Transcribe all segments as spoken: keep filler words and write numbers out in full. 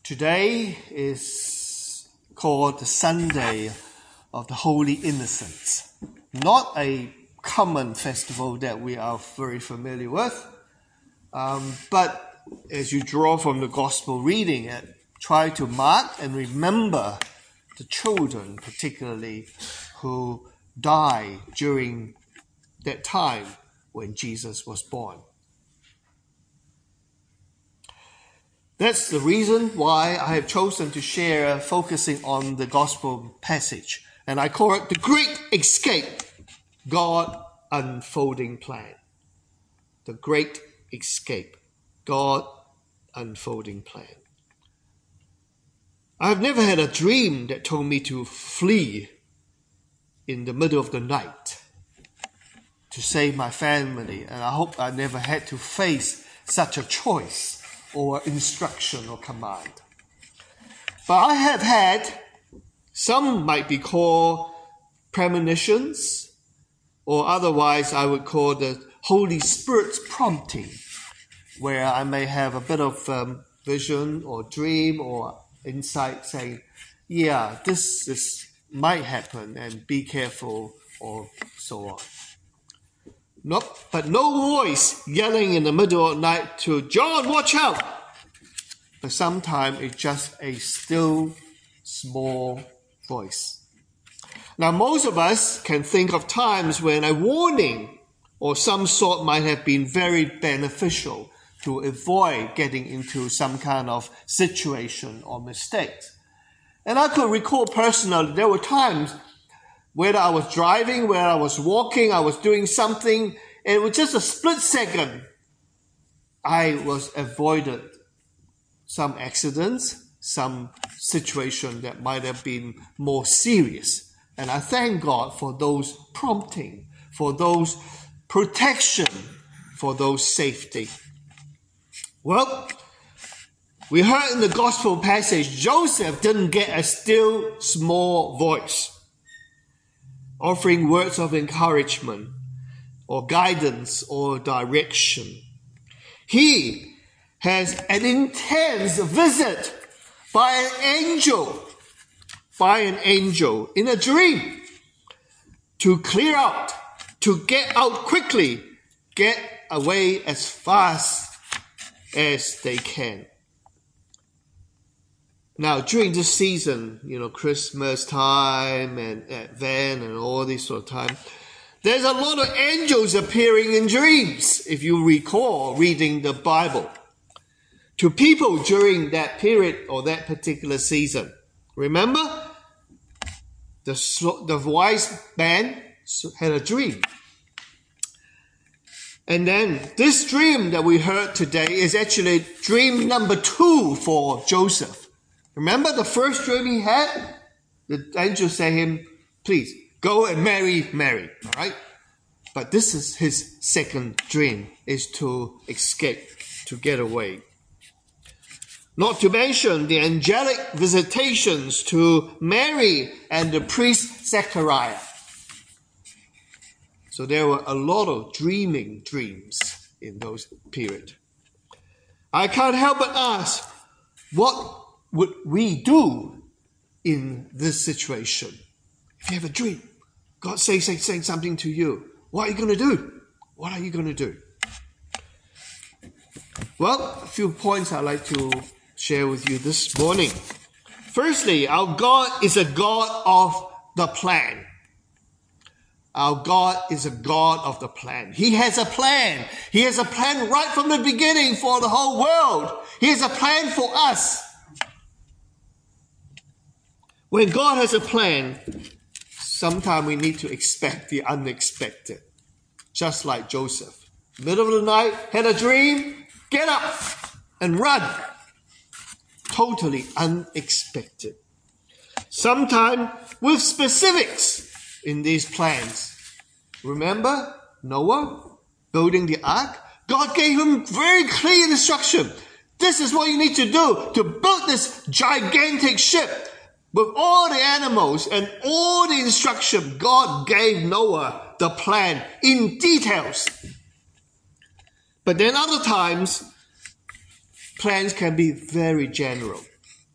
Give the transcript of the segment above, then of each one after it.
Today is called the Sunday of the Holy Innocents. Not a common festival that we are very familiar with, um, but as you draw from the Gospel reading, uh, try to mark and remember the children, particularly, who died during that time when Jesus was born. That's the reason why I have chosen to share focusing on the gospel passage. And I call it the Great Escape, God Unfolding Plan. The Great Escape, God Unfolding Plan. I've never had a dream that told me to flee in the middle of the night to save my family. And I hope I never had to face such a choice or instruction or command. But I have had, some might be called premonitions, or otherwise I would call the Holy Spirit's prompting, where I may have a bit of um, vision or dream or insight saying, yeah, this is, might happen and be careful, or so on. Nope, but no voice yelling in the middle of the night to, John, watch out! But sometimes it's just a still, small voice. Now, most of us can think of times when a warning or some sort might have been very beneficial to avoid getting into some kind of situation or mistake. And I could recall personally, there were times whether I was driving, whether I was walking, I was doing something, and it was just a split second, I was avoided some accidents, some situation that might have been more serious. And I thank God for those prompting, for those protection, for those safety. Well, we heard in the gospel passage, Joseph didn't get a still small voice offering words of encouragement or guidance or direction. He has an intense visit by an angel, by an angel in a dream to clear out, to get out quickly, get away as fast as they can. Now, during this season, you know, Christmas time and Advent and all this sort of time, there's a lot of angels appearing in dreams, if you recall reading the Bible, to people during that period or that particular season. Remember? The, the wise man had a dream. And then this dream that we heard today is actually dream number two for Joseph. Remember the first dream he had? The angel said to him, please, go and marry Mary. All right? But this is his second dream, is to escape, to get away. Not to mention the angelic visitations to Mary and the priest Zechariah. So there were a lot of dreaming dreams in those periods. I can't help but ask, what would we do in this situation? If you have a dream, God says say, say something to you, what are you going to do? What are you going to do? Well, a few points I'd like to share with you this morning. Firstly, our God is a God of the plan. Our God is a God of the plan. He has a plan. He has a plan right from the beginning for the whole world. He has a plan for us. When God has a plan, sometimes we need to expect the unexpected. Just like Joseph. Middle of the night, had a dream, get up and run. Totally unexpected. Sometimes with specifics in these plans. Remember Noah building the ark? God gave him very clear instruction. This is what you need to do to build this gigantic ship with all the animals and all the instruction. God gave Noah the plan in details. But then other times, plans can be very general.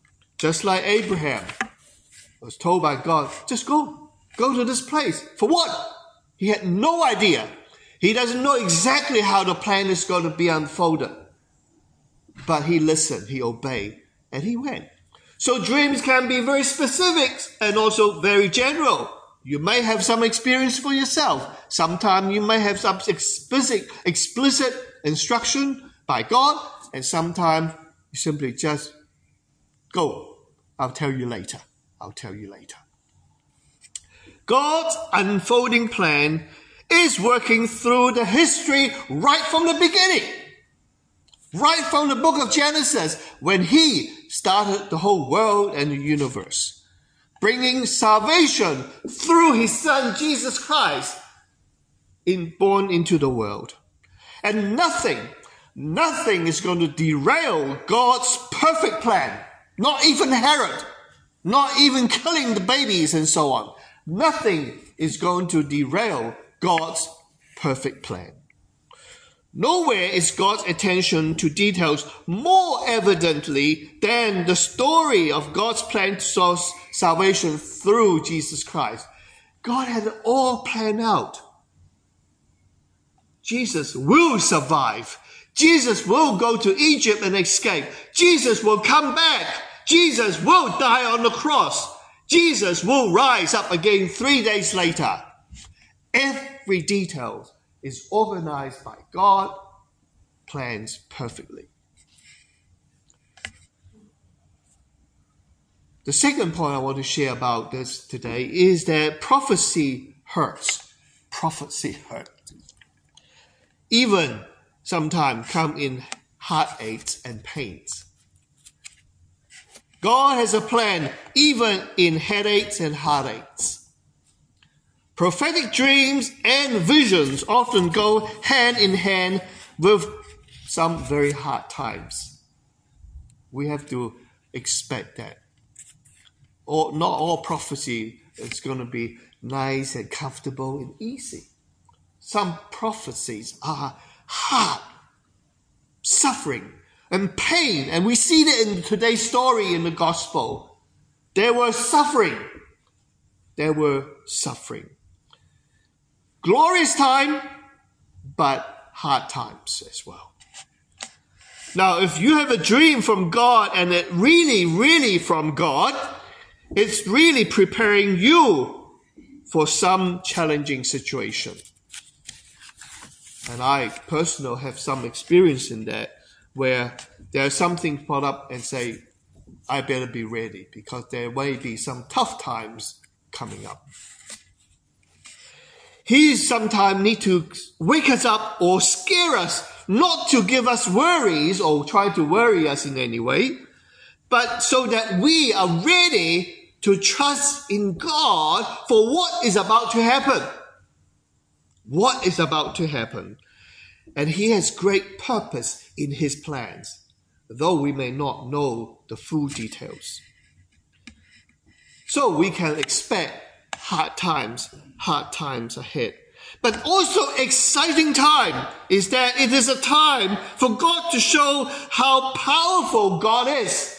Just like Abraham was told by God, just go, go to this place. For what? He had no idea. He doesn't know exactly how the plan is going to be unfolded. But he listened, he obeyed, and he went. So dreams can be very specific and also very general. You may have some experience for yourself. Sometimes you may have some explicit, explicit instruction by God, and sometimes you simply just go. I'll tell you later. I'll tell you later. God's unfolding plan is working through the history right from the beginning. Right from the book of Genesis, when he started the whole world and the universe, bringing salvation through his son Jesus Christ, in, born into the world. And nothing, nothing is going to derail God's perfect plan. Not even Herod, not even killing the babies and so on. Nothing is going to derail God's perfect plan. Nowhere is God's attention to details more evidently than the story of God's plan to source salvation through Jesus Christ. God had it all planned out. Jesus will survive. Jesus will go to Egypt and escape. Jesus will come back. Jesus will die on the cross. Jesus will rise up again three days later. Every detail is organized by God, plans perfectly. The second point I want to share about this today is that prophecy hurts. Prophecy hurts. Even sometimes come in heartaches and pains. God has a plan even in headaches and heartaches. Prophetic dreams and visions often go hand in hand with some very hard times. We have to expect that. Or not all prophecy is going to be nice and comfortable and easy. Some prophecies are hard, suffering, and pain. And we see that in today's story in the gospel. There was suffering. There were suffering. Glorious time, but hard times as well. Now, if you have a dream from God and it really, really from God, it's really preparing you for some challenging situation. And I personally have some experience in that, where there's something brought up and say, I better be ready because there may be some tough times coming up. He sometimes need to wake us up or scare us, not to give us worries or try to worry us in any way, but so that we are ready to trust in God for what is about to happen. What is about to happen. And he has great purpose in his plans, though we may not know the full details. So we can expect hard times, hard times ahead. But also exciting time is that it is a time for God to show how powerful God is.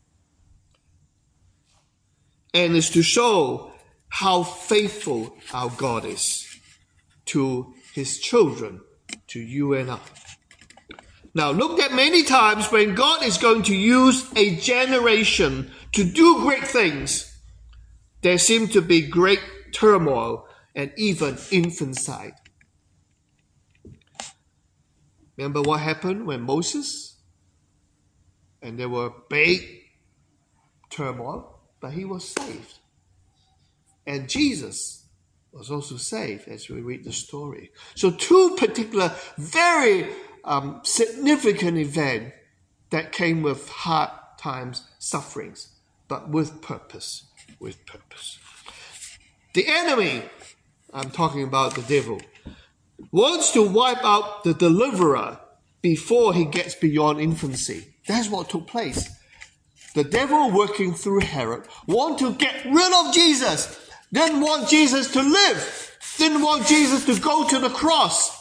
And is to show how faithful our God is to his children, to you and I. Now, look at many times when God is going to use a generation to do great things, there seem to be great turmoil and even infanticide. Remember what happened when Moses, and there were big turmoil, but he was saved. And Jesus was also saved as we read the story. So two particular very um, significant events that came with hard times, sufferings, but with purpose, with purpose. The enemy, I'm talking about the devil, wants to wipe out the deliverer before he gets beyond infancy. That's what took place. The devil, working through Herod, want to get rid of Jesus. Didn't want Jesus to live. Didn't want Jesus to go to the cross.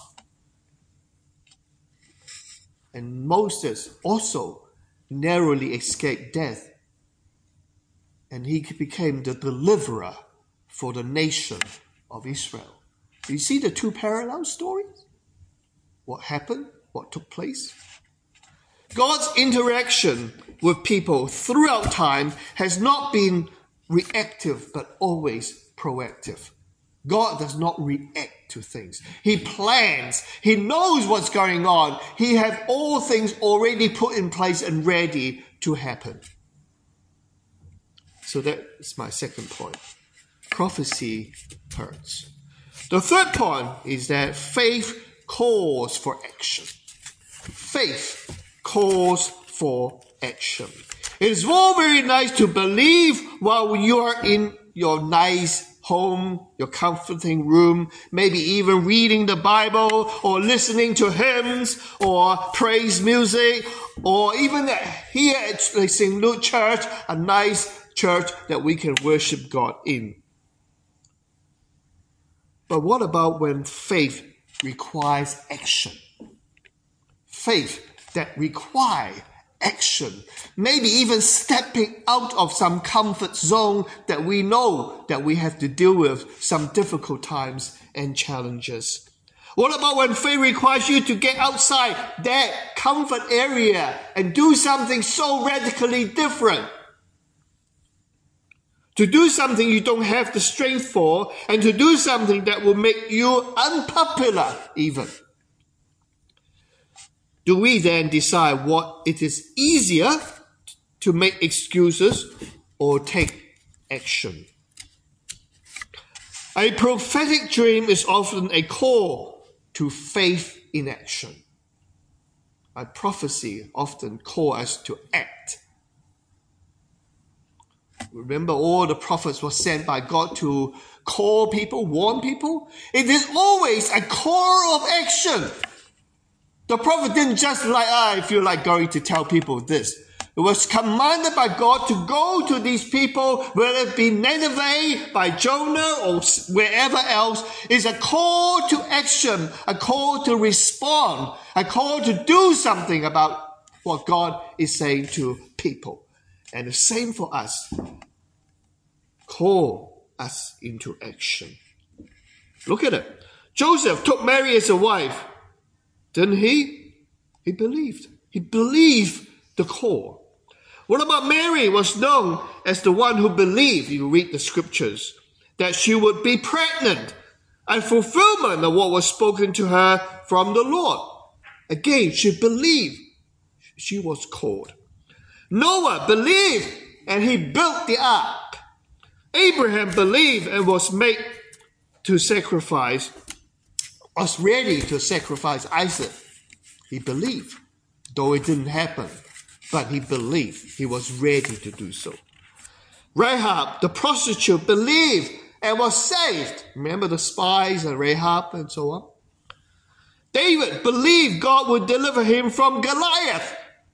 And Moses also narrowly escaped death and he became the deliverer for the nation of Israel. Do you see the two parallel stories? What happened? What took place? God's interaction with people throughout time has not been reactive, but always proactive. God does not react to things. He plans. He knows what's going on. He has all things already put in place and ready to happen. So that is my second point. Prophecy hurts. The third point is that faith calls for action. Faith calls for action. It is all very nice to believe while you are in your nice home, your comforting room, maybe even reading the Bible or listening to hymns or praise music, or even here at Saint Luke Church, a nice church that we can worship God in. But what about when faith requires action? Faith that requires action, maybe even stepping out of some comfort zone that we know that we have to deal with some difficult times and challenges. What about when faith requires you to get outside that comfort area and do something so radically different? To do something you don't have the strength for, and to do something that will make you unpopular even. Do we then decide what it is easier to make excuses or take action? A prophetic dream is often a call to faith in action. A prophecy often calls us to act. Remember, all the prophets were sent by God to call people, warn people. It is always a call of action. The prophet didn't just like, ah, I feel like going to tell people this. It was commanded by God to go to these people, whether it be Nineveh, by Jonah, or wherever else. It's a call to action, a call to respond, a call to do something about what God is saying to people. And the same for us. Call us into action. Look at it. Joseph took Mary as a wife. Didn't he? He believed. He believed the call. What about Mary was known as the one who believed, you read the scriptures, that she would be pregnant, a fulfillment of what was spoken to her from the Lord. Again, she believed. She was called. Noah believed and he built the ark. Abraham believed and was made to sacrifice, was ready to sacrifice Isaac. He believed, though it didn't happen, but he believed. He was ready to do so. Rahab, the prostitute, believed and was saved. Remember the spies and Rahab and so on? David believed God would deliver him from Goliath,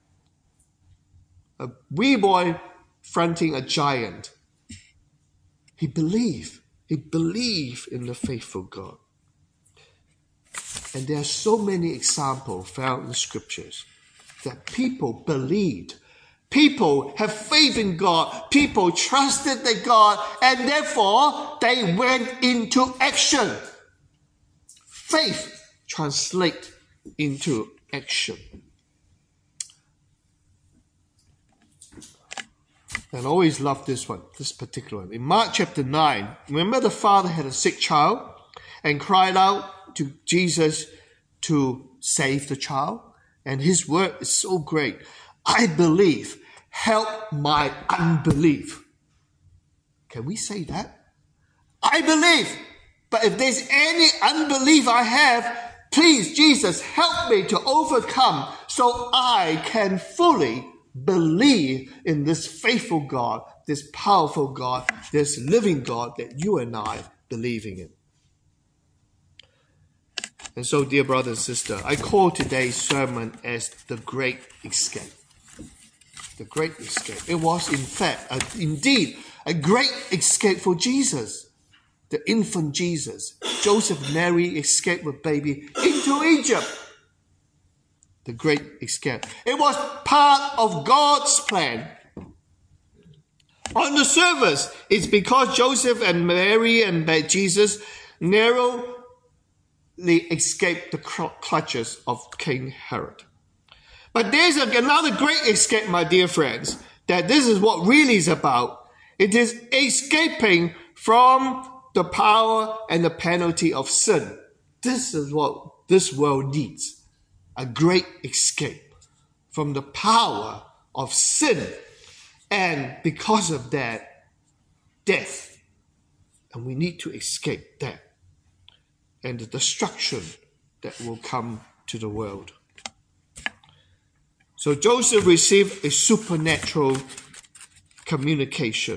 a wee boy fronting a giant. He believed. He believed in the faithful God. And there are so many examples found in the scriptures that people believed. People have faith in God. People trusted their God, and therefore they went into action. Faith translates into action. And I always love this one, this particular one. In Mark chapter nine, remember the father had a sick child and cried out to Jesus to save the child? And his word is so great. I believe, help my unbelief. Can we say that? I believe, but if there's any unbelief I have, please, Jesus, help me to overcome so I can fully believe in this faithful God, this powerful God, this living God that you and I are believing in. And so, dear brother and sister, I call today's sermon as the Great Escape. The Great Escape. It was, in fact, a, indeed, a great escape for Jesus, the infant Jesus. Joseph and Mary escaped with baby into Egypt. The Great Escape. It was part of God's plan. On the surface, it's because Joseph and Mary and Jesus narrowly escaped the clutches of King Herod. But there's another great escape, my dear friends, that this is what really is about. It is escaping from the power and the penalty of sin. This is what this world needs. A great escape from the power of sin. And because of that, death. And we need to escape that. And the destruction that will come to the world. So Joseph received a supernatural communication.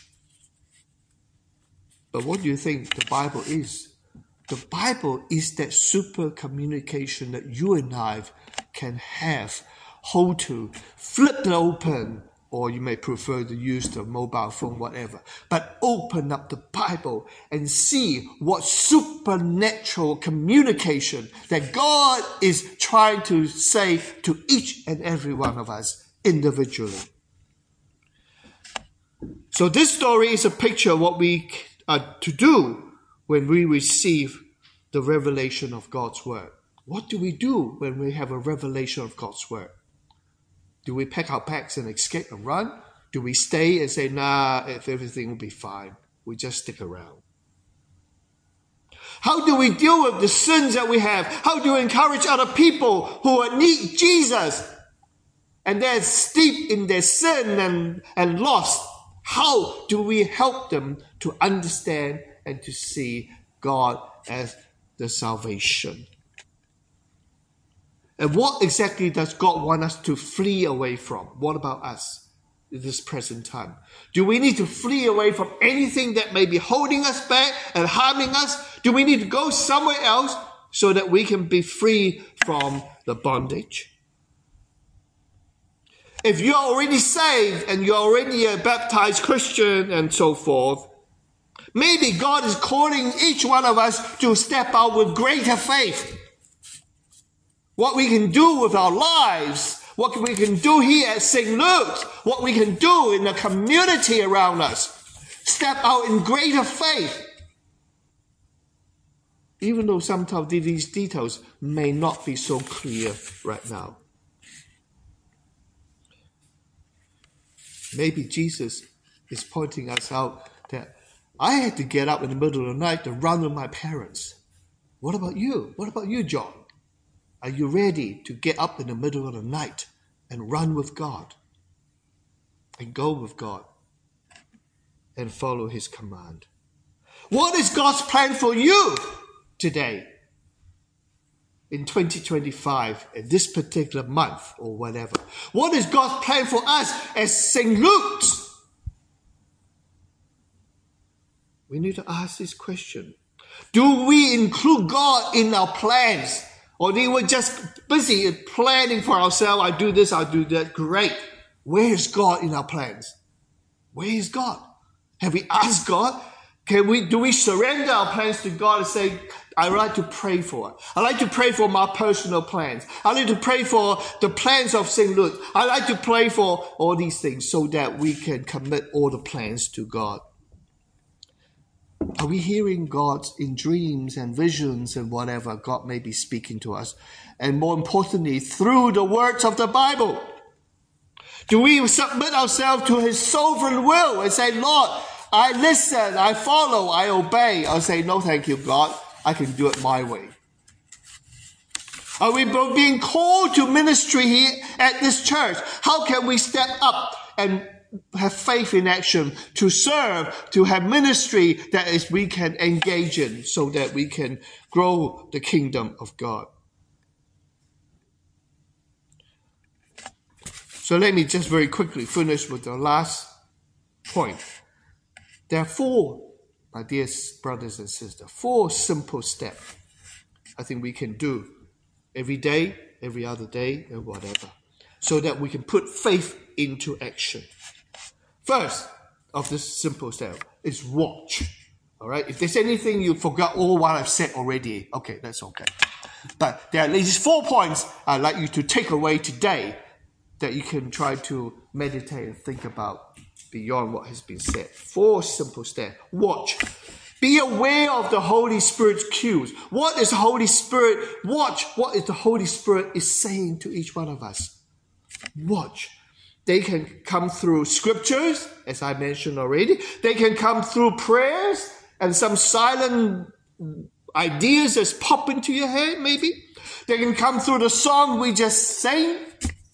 But what do you think the Bible is? The Bible is that super communication that you and I can have, hold to, flip it open, or you may prefer to use the mobile phone, whatever. But open up the Bible and see what supernatural communication that God is trying to say to each and every one of us individually. So this story is a picture of what we are to do when we receive the revelation of God's word. What do we do when we have a revelation of God's word? Do we pack our bags and escape and run? Do we stay and say, nah, if everything will be fine, we just stick around? How do we deal with the sins that we have? How do we encourage other people who need Jesus and they're steeped in their sin and, and lost? How do we help them to understand and to see God as the salvation? And what exactly does God want us to flee away from? What about us in this present time? Do we need to flee away from anything that may be holding us back and harming us? Do we need to go somewhere else so that we can be free from the bondage? If you're already saved and you're already a baptized Christian and so forth, maybe God is calling each one of us to step out with greater faith. What we can do with our lives, what we can do here at Saint Luke's, what we can do in the community around us. Step out in greater faith. Even though sometimes these details may not be so clear right now. Maybe Jesus is pointing us out that I had to get up in the middle of the night to run with my parents. What about you? What about you, John? Are you ready to get up in the middle of the night and run with God and go with God and follow his command? What is God's plan for you today in twenty twenty-five, in this particular month or whatever? What is God's plan for us as Saint Luke's? We need to ask this question. Do we include God in our plans? Or they were just busy planning for ourselves. I do this, I do that. Great. Where is God in our plans? Where is God? Have we asked God? Can we, do we surrender our plans to God and say, I like to pray for it. I like to pray for my personal plans. I like to pray for the plans of Saint Luke. I like to pray for all these things so that we can commit all the plans to God. Are we hearing God in dreams and visions and whatever God may be speaking to us? And more importantly, through the words of the Bible. Do we submit ourselves to his sovereign will and say, Lord, I listen, I follow, I obey. I'll say, no, thank you, God. I can do it my way. Are we being called to ministry here at this church? How can we step up and have faith in action to serve, to have ministry that is we can engage in so that we can grow the kingdom of God? So let me just very quickly finish with the last point. There are four, my dear brothers and sisters, four simple steps I think we can do every day, every other day, and whatever, so that we can put faith into action. First of this simple step is watch. All right. If there's anything you forgot all what I've said already, okay, that's okay. But there are at least four points I'd like you to take away today that you can try to meditate and think about beyond what has been said. Four simple steps. Watch. Be aware of the Holy Spirit's cues. What is the Holy Spirit? Watch what is the Holy Spirit is saying to each one of us. Watch. They can come through scriptures, as I mentioned already. They can come through prayers and some silent ideas that pop into your head, maybe. They can come through the song we just sang.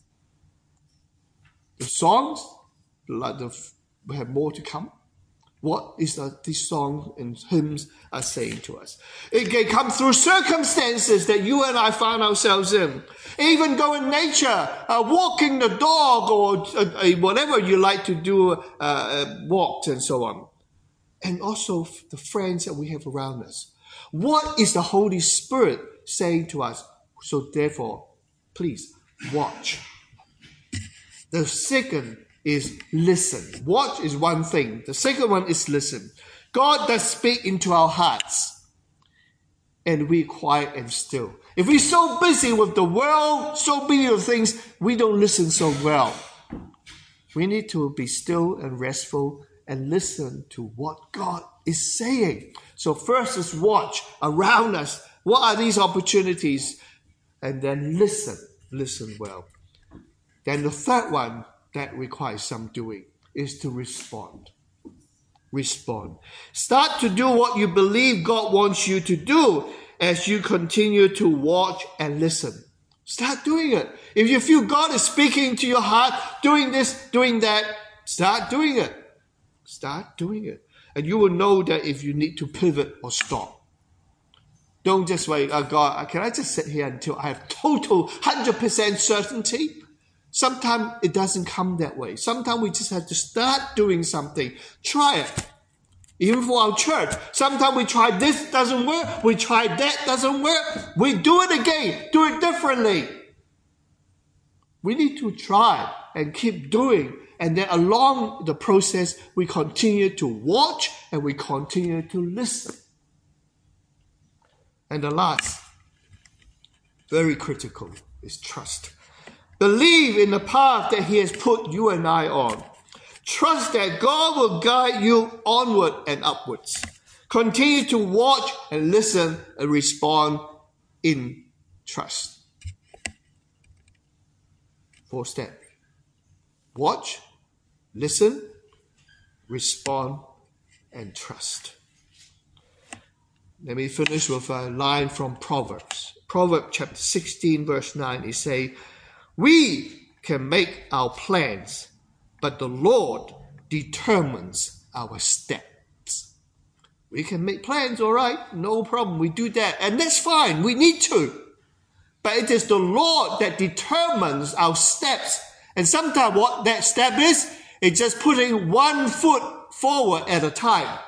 The songs, like the, we have more to come. What is that these songs and hymns are saying to us? It can come through circumstances that you and I find ourselves in. Even go in nature, uh, walking the dog or uh, uh, whatever you like to do, uh, uh, walks and so on. And also the friends that we have around us. What is the Holy Spirit saying to us? So therefore, please watch. The second is listen. Watch is one thing. The second one is listen. God does speak into our hearts. And we quiet and still. If we're so busy with the world, so busy with things, we don't listen so well. We need to be still and restful and listen to what God is saying. So first is watch around us. What are these opportunities? And then listen. Listen well. Then the third one that requires some doing is to respond. Respond. Start to do what you believe God wants you to do as you continue to watch and listen. Start doing it. If you feel God is speaking to your heart, doing this, doing that, start doing it. Start doing it. And you will know that if you need to pivot or stop. Don't just wait, oh God, can I just sit here until I have total one hundred percent certainty? Sometimes it doesn't come that way. Sometimes we just have to start doing something. Try it. Even for our church. Sometimes we try this, doesn't work. We try that, doesn't work. We do it again. Do it differently. We need to try and keep doing. And then along the process, we continue to watch and we continue to listen. And the last, very critical, is trust. Believe in the path that He has put you and I on. Trust that God will guide you onward and upwards. Continue to watch and listen and respond in trust. Four steps. Watch, listen, respond, and trust. Let me finish with a line from Proverbs. Proverbs chapter sixteen verse nine, it says, we can make our plans, but the Lord determines our steps. We can make plans, all right, no problem, we do that, and that's fine, we need to. But it is the Lord that determines our steps. And sometimes what that step is, it's just putting one foot forward at a time.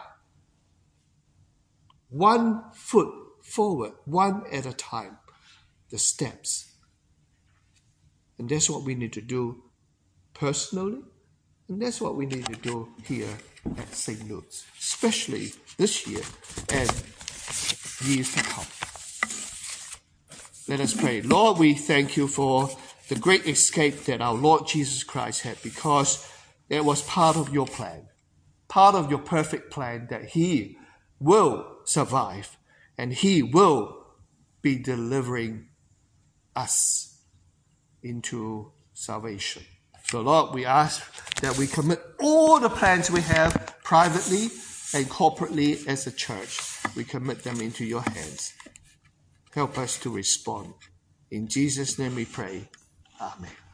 One foot forward, one at a time. The steps. And that's what we need to do personally. And that's what we need to do here at Saint Luke's, especially this year and years to come. Let us pray. Lord, we thank you for the great escape that our Lord Jesus Christ had, because it was part of your plan, part of your perfect plan, that He will survive and He will be delivering us into salvation. So Lord, we ask that we commit all the plans we have privately and corporately as a church. We commit them into your hands. Help us to respond. In Jesus' name we pray. Amen.